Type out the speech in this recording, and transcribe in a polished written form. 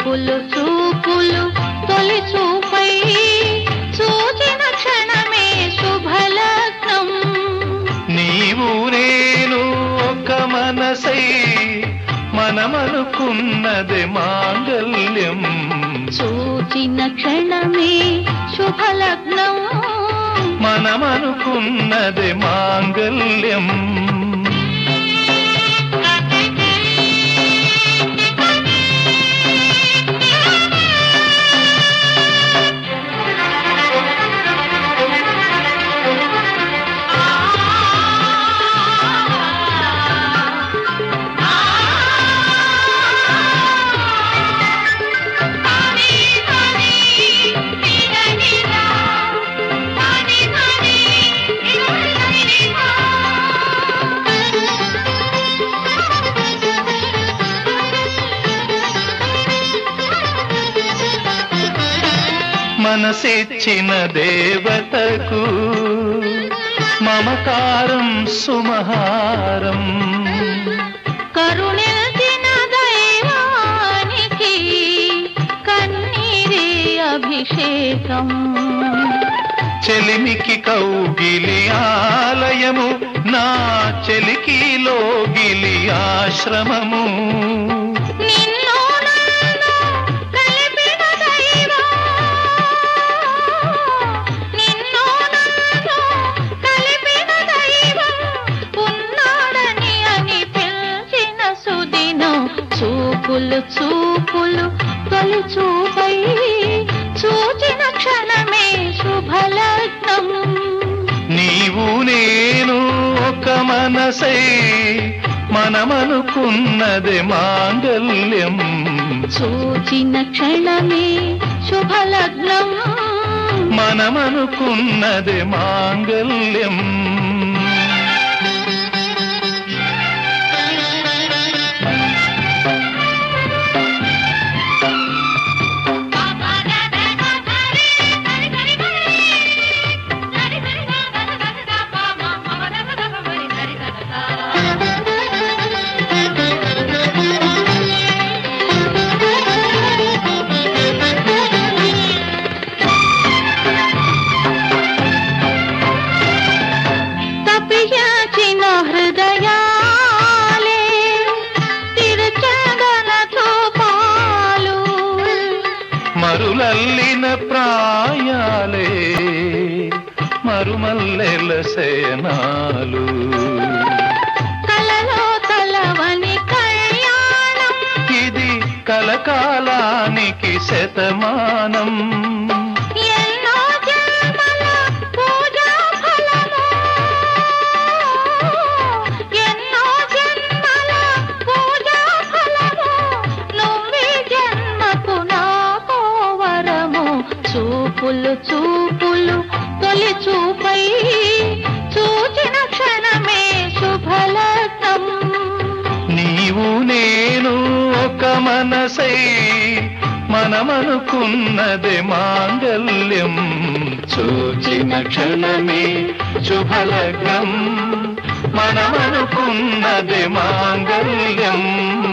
చూపులు చూపులు తొలి చూపై చూచిన క్షణమే శుభలగ్నం. నీవు నేను ఒక మనసై మనమనుకున్నది మాంగల్యం. చూచిన క్షణమే శుభలగ్నం, మనమనుకున్నది మాంగల్యం. మనసిచ్చిన దేవతకు మమకారం సుమహారం. కరుణించిన దైవానికి కన్నీరే అభిషేకం. చెలిమికి కౌగిలి ఆలయము, నా చెలికి లోగిలి ఆశ్రమము. నిన్ను నన్ను కలిపిన దైవం, నిన్ను నన్ను కలిపిన దైవం ఉన్నాడని అనిపించిన సుదినం. చూపులు చూపులు తొలి చూపై చూచిన క్షణమే శుభలగ్నం. నీవు నేను ఒక మనసై మనమనుకున్నది మాంగల్యం. చూచిన క్షణమే శుభలగ్నం, మనమనుకున్నది మాంగల్యం. మరులల్లిన ప్రాయాలే మరుమల్లెల సేనాలు. కలలో తలవని కళ్యాణం, ఇది కలకాలానికి శతమానం. ఎన్నో జన్మల పూజా ఫలము, ఎన్నో జన్మల పూజా ఫలము, నువ్వే జన్మకు నాకో వరము. చూపులు చూపులు తొలి చూపై చూచిన క్షణమే శుభలగ్నం. నీవు నేను ఒక మనసై మనమనుకున్నది మాంగల్యం. చూచిన క్షణమే శుభలగ్నం, మనమనుకున్నది మాంగల్యం.